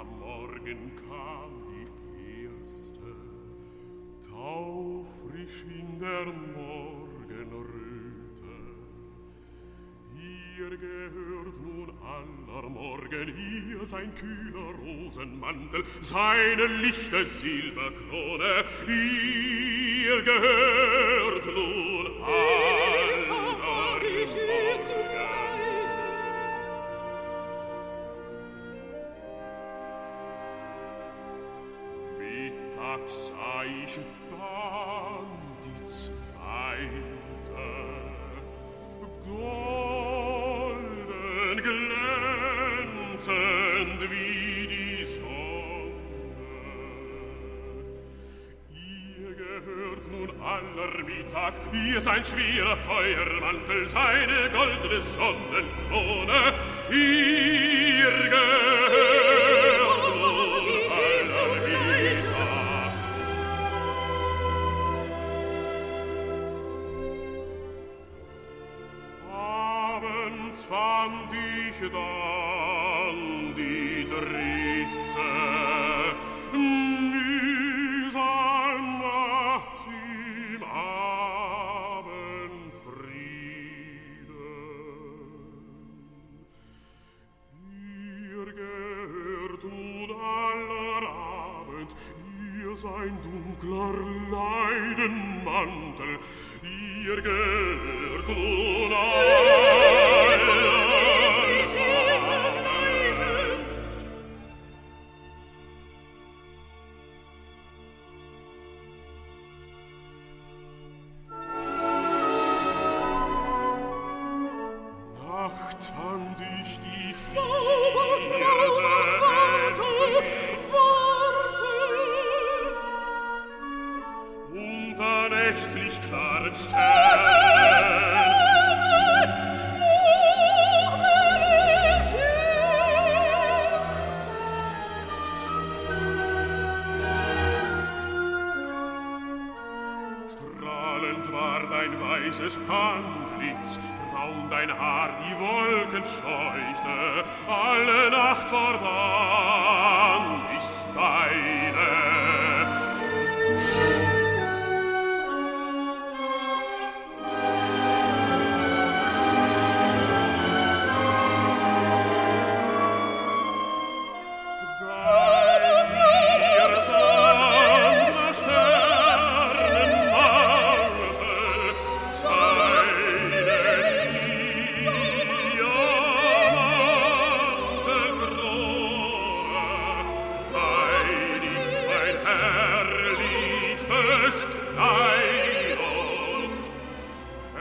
Am Morgen kam die erste, taufrisch in der Morgenröte. Ihr gehört nun aller Morgen, ihr sein kühler Rosenmantel, seine lichte Silberkrone, ihr gehört nun aller Morgen. Mittags sah ich dann die zweite, golden glänzend wie die Sonne. Ihr gehört nun aller Mittag, ihr sein schwerer Feuermantel, seine goldene Sonnenkrone, ihr gehört nun aller Mittag. Abends fand ich dann die dritte, mühsam nachts im Abendfrieden. Ihr gehört nun aller Abend, ihr sein dunkler Leidenmantel, ihr gehört nun nachts fand ich die vierte, unter nächtlich klaren Sternen. Strahlend war dein weißes Antlitz, braun dein Haar die Wolken scheuchte, alle Nacht fortan ist deine.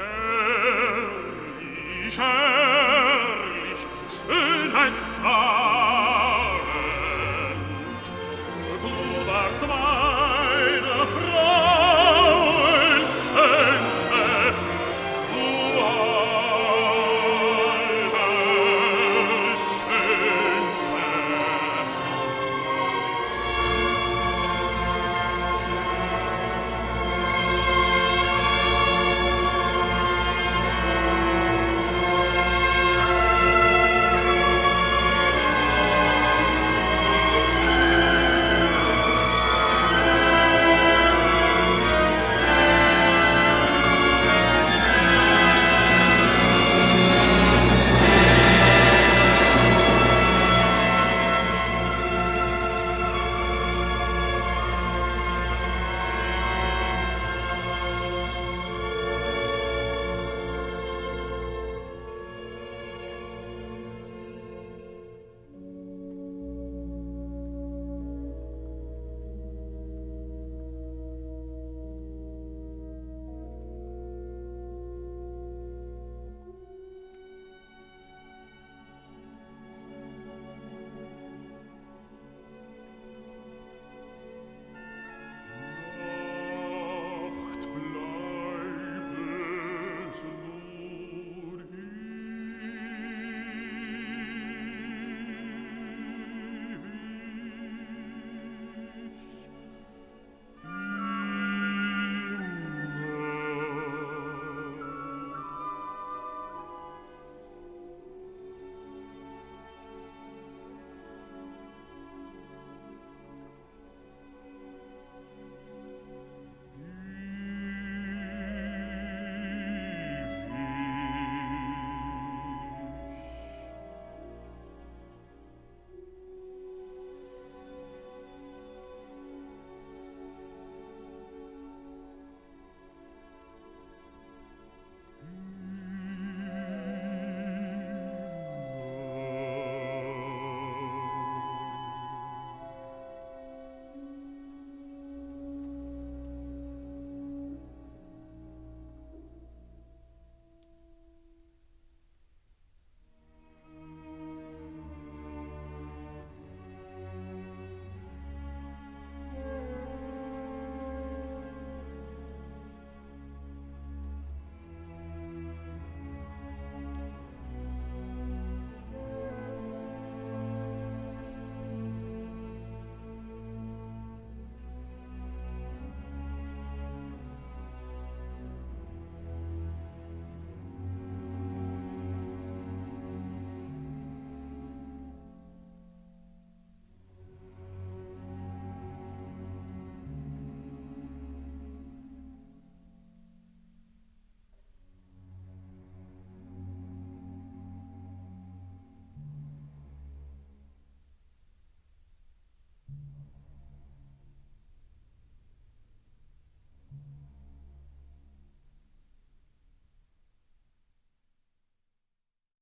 Herrlich, Schönheit,